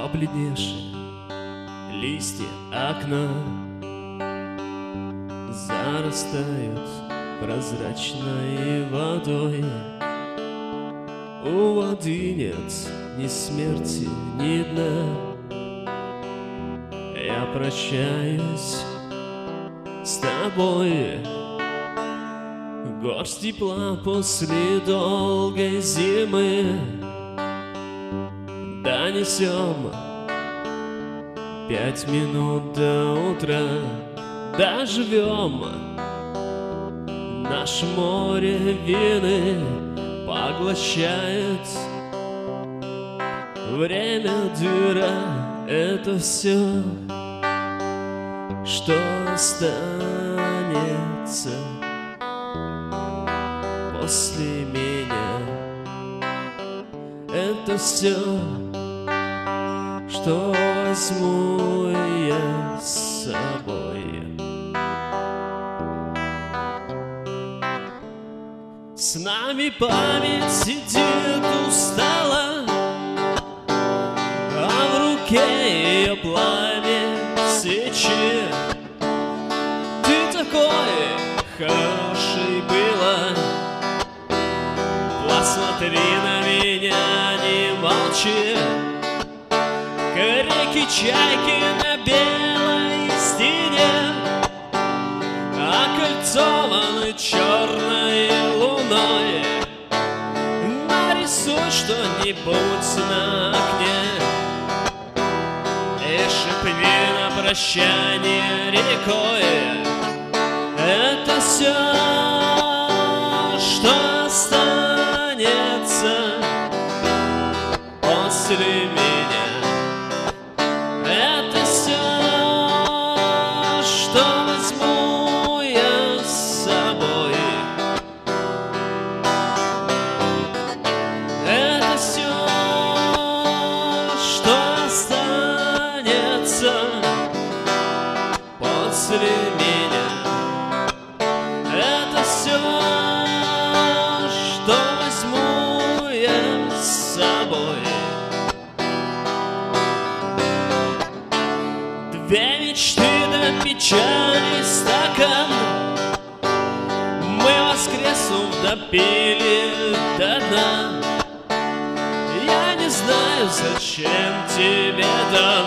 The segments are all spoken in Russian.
Побледневшие листья окна зарастают прозрачной водой. У воды нет ни смерти, ни дна. Я прощаюсь с тобой. Горсть тепла после долгой зимы. Донесем 5 минут до утра. Доживем наше море вины. Поглощает время дыра. Это все, что останется после меня. Это все, что возьму я с собой. С нами память сидит устала, а в руке ее пламя свечи. Ты такой хороший была, посмотри на меня, не молчи. Реки, чайки на белой стене окольцованы черной луной. Нарисуй что-нибудь на окне и шепни на прощание рекой. Это все, что останется после меня. Это все, что возьму я с собой. Это все, что останется после меня. Это все, что возьму я с собой. Две мечты до печали стакан, мы воскреснув допили до дна. Я не знаю, зачем тебе дам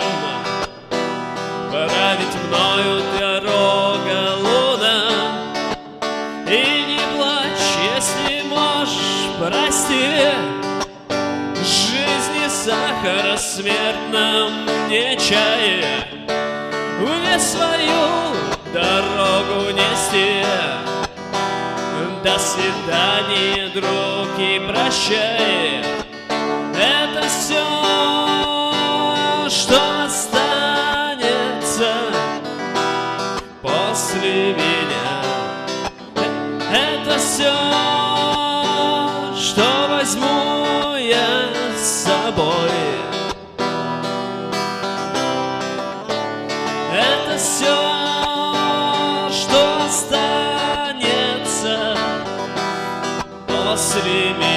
править мною дорога луна. И не плачь, если можешь, прости. Жизни сахара, смерть нам не чай. Мне свою дорогу нести. До свидания, друг, и прощай. Это все, что останется после меня. Это все, что возьму я с собой. Это все, что останется после меня.